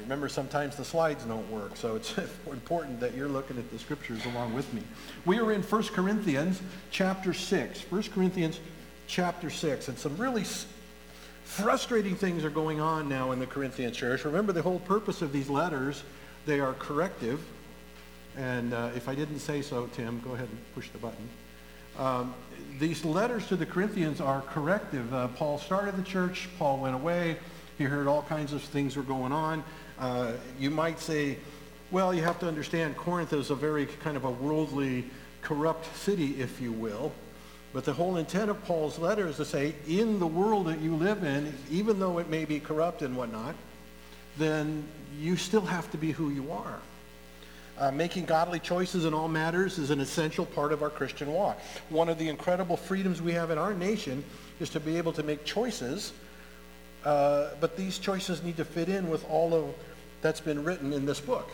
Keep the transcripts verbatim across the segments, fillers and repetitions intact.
Remember, sometimes the slides don't work, so it's important that you're looking at the scriptures along with me. We are in First Corinthians chapter six. First Corinthians chapter six, and some really frustrating things are going on now in the Corinthian church. Remember, the whole purpose of these letters, they are corrective. And uh, if I didn't say so, Tim, go ahead and push the button. Um, these letters to the Corinthians are corrective. Uh, Paul started the church. Paul went away. He heard all kinds of things were going on. Uh, you might say, well, you have to understand Corinth is a very kind of a worldly, corrupt city, if you will. But the whole intent of Paul's letter is to say, in the world that you live in, even though it may be corrupt and whatnot, then you still have to be who you are. Uh, making godly choices in all matters is an essential part of our Christian walk. One of the incredible freedoms we have in our nation is to be able to make choices, uh, but these choices need to fit in with all of that's been written in this book.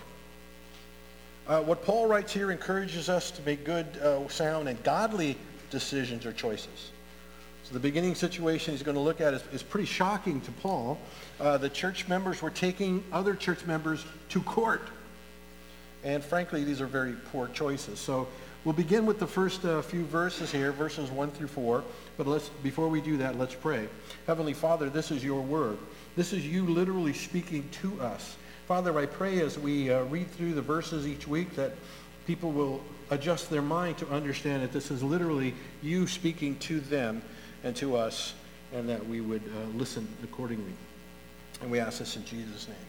Uh, what Paul writes here encourages us to make good, uh, sound, and godly decisions or choices. So the beginning situation he's going to look at is, is pretty shocking to Paul. Uh, the church members were taking other church members to court. And frankly, these are very poor choices. So we'll begin with the first uh, few verses here, verses one through four. But let's, before we do that, let's pray. Heavenly Father, this is your word. This is you literally speaking to us. Father, I pray as we uh, read through the verses each week that people will adjust their mind to understand that this is literally you speaking to them and to us, and that we would uh, listen accordingly. And we ask this in Jesus' name.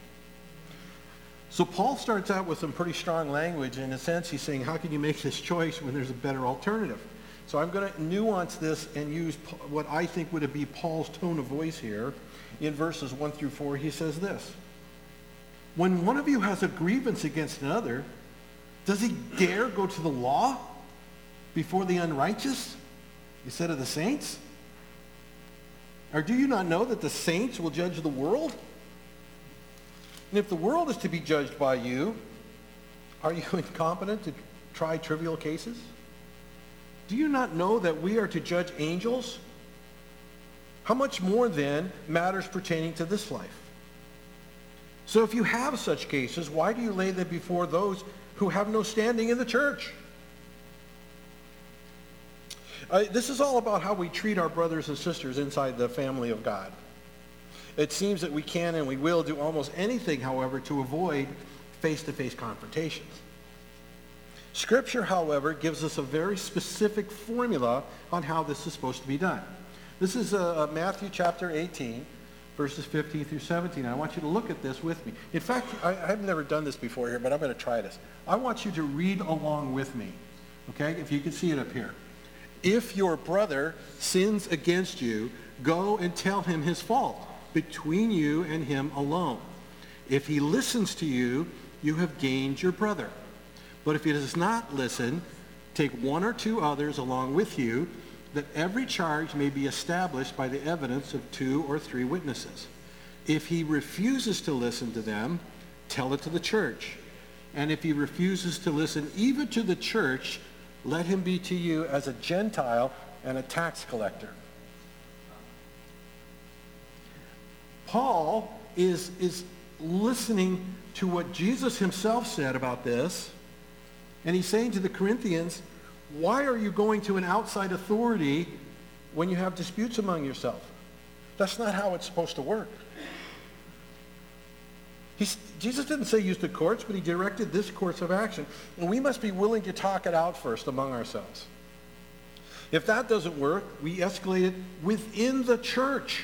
So Paul starts out with some pretty strong language. In a sense, he's saying, how can you make this choice when there's a better alternative? So I'm going to nuance this and use what I think would be Paul's tone of voice here. In verses one through four, he says this: when one of you has a grievance against another, does he dare go to the law before the unrighteous instead of the saints? Or do you not know that the saints will judge the world? And if the world is to be judged by you, are you incompetent to try trivial cases? Do you not know that we are to judge angels? How much more then matters pertaining to this life? So if you have such cases, why do you lay them before those who have no standing in the church? Uh, this is all about how we treat our brothers and sisters inside the family of God. It seems that we can and we will do almost anything, however, to avoid face-to-face confrontations. Scripture, however, gives us a very specific formula on how this is supposed to be done. This is uh, Matthew chapter eighteen, verses fifteen through seventeen. I want you to look at this with me. In fact, I, I've never done this before here, but I'm going to try this. I want you to read along with me, okay? If you can see it up here. If your brother sins against you, go and tell him his fault between you and him alone. If he listens to you, you have gained your brother. But if he does not listen, take one or two others along with you, that every charge may be established by the evidence of two or three witnesses. If he refuses to listen to them, tell it to the church. And if he refuses to listen even to the church, let him be to you as a Gentile and a tax collector. Paul is, is listening to what Jesus himself said about this, and he's saying to the Corinthians, why are you going to an outside authority when you have disputes among yourself? That's not how it's supposed to work. He's, Jesus didn't say use the courts, but he directed this course of action. And we must be willing to talk it out first among ourselves. If that doesn't work, we escalate it within the church.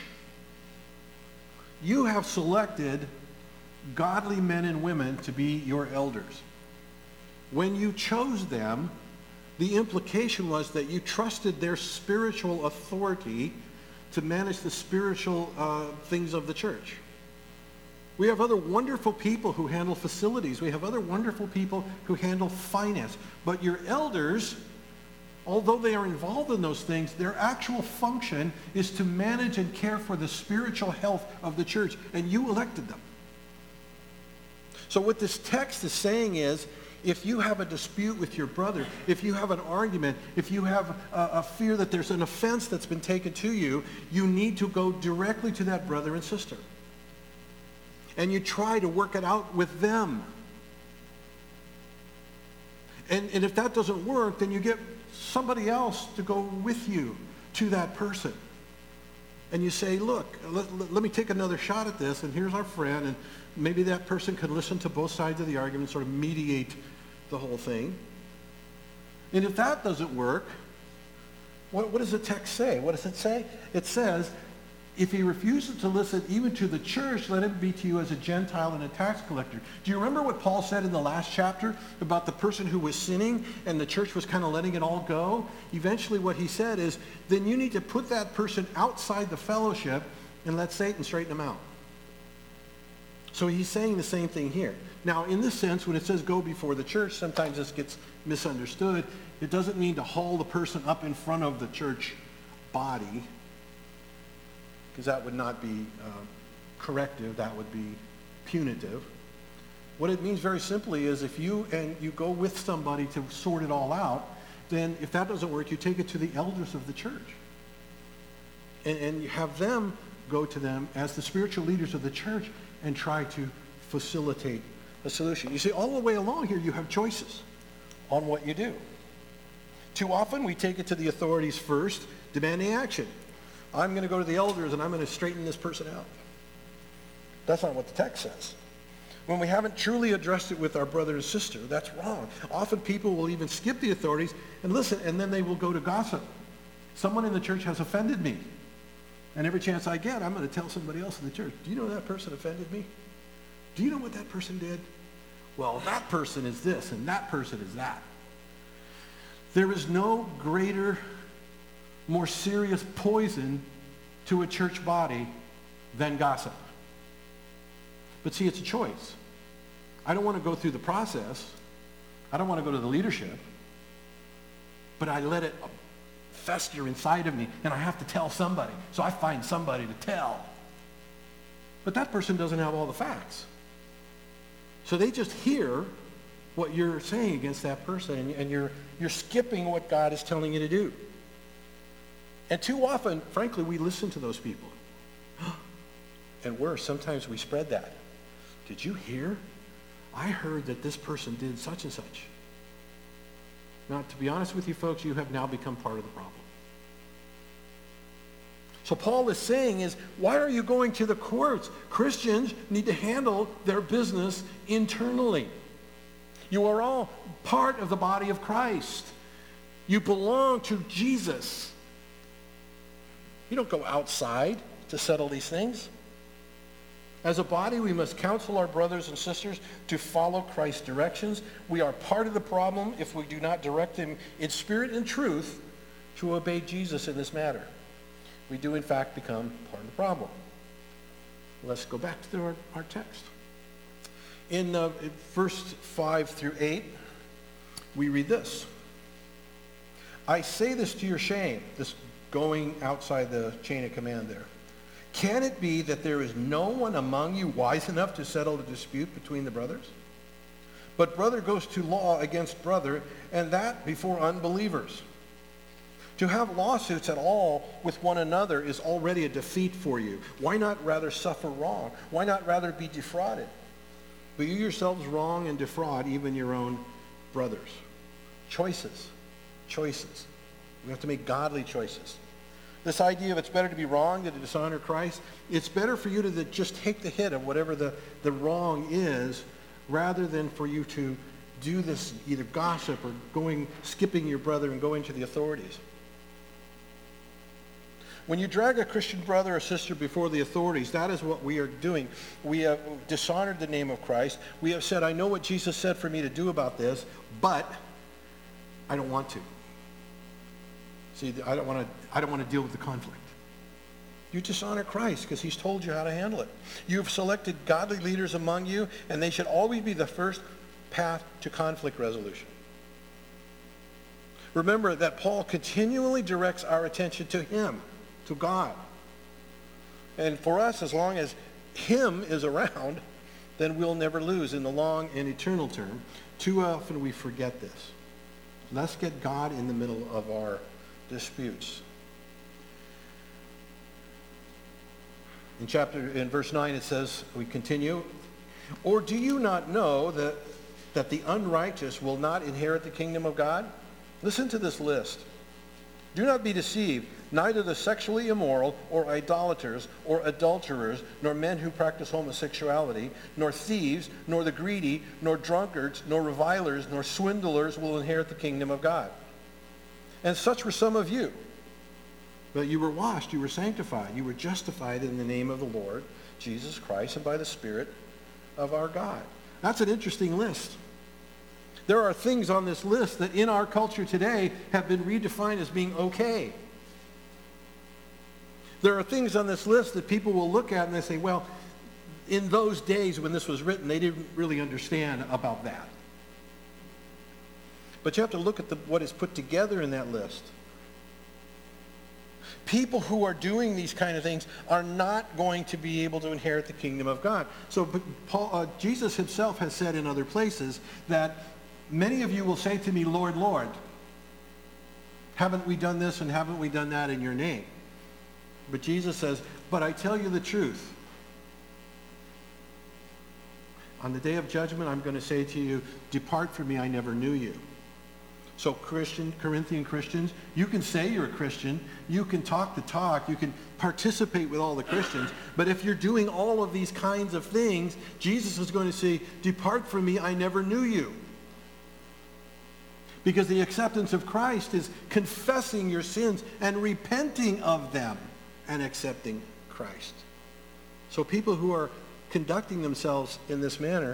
You have selected godly men and women to be your elders. When you chose them, the implication was that you trusted their spiritual authority to manage the spiritual uh, things of the church. We have other wonderful people who handle facilities. We have other wonderful people who handle finance. But your elders, although they are involved in those things, their actual function is to manage and care for the spiritual health of the church, and you elected them. So what this text is saying is, if you have a dispute with your brother, if you have an argument, if you have a, a fear that there's an offense that's been taken to you, you need to go directly to that brother and sister. and you try to work it out with them. And, and if that doesn't work, then you get somebody else to go with you to that person. And you say, look, let, let, let me take another shot at this, and here's our friend, and maybe that person could listen to both sides of the argument, sort of mediate the whole thing. And if that doesn't work, what, what does the text say? What does it say? It says, if he refuses to listen even to the church, let him be to you as a Gentile and a tax collector. Do you remember what Paul said in the last chapter about the person who was sinning and the church was kind of letting it all go? Eventually what he said is, then you need to put that person outside the fellowship and let Satan straighten him out. So he's saying the same thing here. Now, in this sense, when it says go before the church, sometimes this gets misunderstood. It doesn't mean to haul the person up in front of the church body, because that would not be uh, corrective, that would be punitive. What it means very simply is if you and you go with somebody to sort it all out, then if that doesn't work, you take it to the elders of the church. And, and you have them go to them as the spiritual leaders of the church and try to facilitate a solution. You see, all the way along here, you have choices on what you do. Too often, we take it to the authorities first, demanding action. I'm going to go to the elders and I'm going to straighten this person out. That's not what the text says. When we haven't truly addressed it with our brother and sister, that's wrong. Often people will even skip the authorities and listen, and then they will go to gossip. Someone in the church has offended me. And every chance I get, I'm going to tell somebody else in the church, do you know that person offended me? Do you know what that person did? Well, that person is this and that person is that. There is no greater, more serious poison to a church body than gossip. But see, it's a choice. I don't want to go through the process. I don't want to go to the leadership. But I let it fester inside of me, and I have to tell somebody. So I find somebody to tell. But that person doesn't have all the facts. So they just hear what you're saying against that person, and, and you're, you're skipping what God is telling you to do. And too often, frankly, we listen to those people. And worse, sometimes we spread that. Did you hear? I heard that this person did such and such. Now, to be honest with you folks, you have now become part of the problem. So Paul is saying is, why are you going to the courts? Christians need to handle their business internally. You are all part of the body of Christ. You belong to Jesus. You don't go outside to settle these things. As a body, we must counsel our brothers and sisters to follow Christ's directions. We are part of the problem if we do not direct them in spirit and truth to obey Jesus in this matter. We do, in fact, become part of the problem. Let's go back to our, our text. In uh, verse five through eight, we read this. I say this to your shame, this going outside the chain of command there. Can it be that there is no one among you wise enough to settle the dispute between the brothers? But brother goes to law against brother, and that before unbelievers. To have lawsuits at all with one another is already a defeat for you. Why not rather suffer wrong? Why not rather be defrauded? But you yourselves wrong and defraud even your own brothers. Choices. Choices. We have to make godly choices. This idea of it's better to be wrong than to dishonor Christ, it's better for you to the, just take the hit of whatever the, the wrong is, rather than for you to do this either gossip or going, skipping your brother and going to the authorities. When you drag a Christian brother or sister before the authorities, that is what we are doing. We have dishonored the name of Christ. We have said, I know what Jesus said for me to do about this, but I don't want to. See, I don't want to I don't want to deal with the conflict. You dishonor Christ because he's told you how to handle it. You've selected godly leaders among you, and they should always be the first path to conflict resolution. Remember that Paul continually directs our attention to him, to God. And for us, as long as him is around, then we'll never lose in the long and eternal term. Too often we forget this. Let's get God in the middle of our disputes. In chapter, in verse nine it says, we continue, or do you not know that, that the unrighteous will not inherit the kingdom of God? Listen to this list. Do not be deceived. Neither the sexually immoral or idolaters or adulterers, nor men who practice homosexuality, nor thieves, nor the greedy, nor drunkards, nor revilers, nor swindlers will inherit the kingdom of God. And such were some of you. But you were washed, you were sanctified, you were justified in the name of the Lord Jesus Christ and by the Spirit of our God. That's an interesting list. There are things on this list that in our culture today have been redefined as being okay. There are things on this list that people will look at and they say, well, in those days when this was written, they didn't really understand about that. But you have to look at the, what is put together in that list. People who are doing these kind of things are not going to be able to inherit the kingdom of God. So Paul, uh, Jesus himself has said in other places that many of you will say to me, Lord, Lord, haven't we done this and haven't we done that in your name? But Jesus says, but I tell you the truth. On the day of judgment, I'm going to say to you, depart from me, I never knew you. So Christian, Corinthian Christians, you can say you're a Christian, you can talk the talk, you can participate with all the Christians, but if you're doing all of these kinds of things, Jesus is going to say, depart from me, I never knew you. Because the acceptance of Christ is confessing your sins and repenting of them and accepting Christ. So people who are conducting themselves in this manner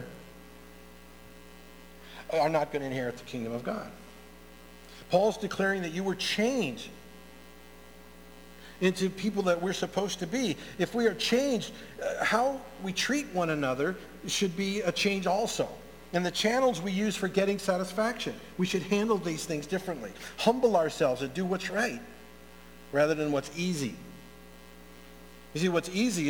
are not going to inherit the kingdom of God. Paul's declaring that you were changed into people that we're supposed to be. If we are changed, uh, how we treat one another should be a change also. And the channels we use for getting satisfaction, we should handle these things differently. Humble ourselves and do what's right rather than what's easy. You see, what's easy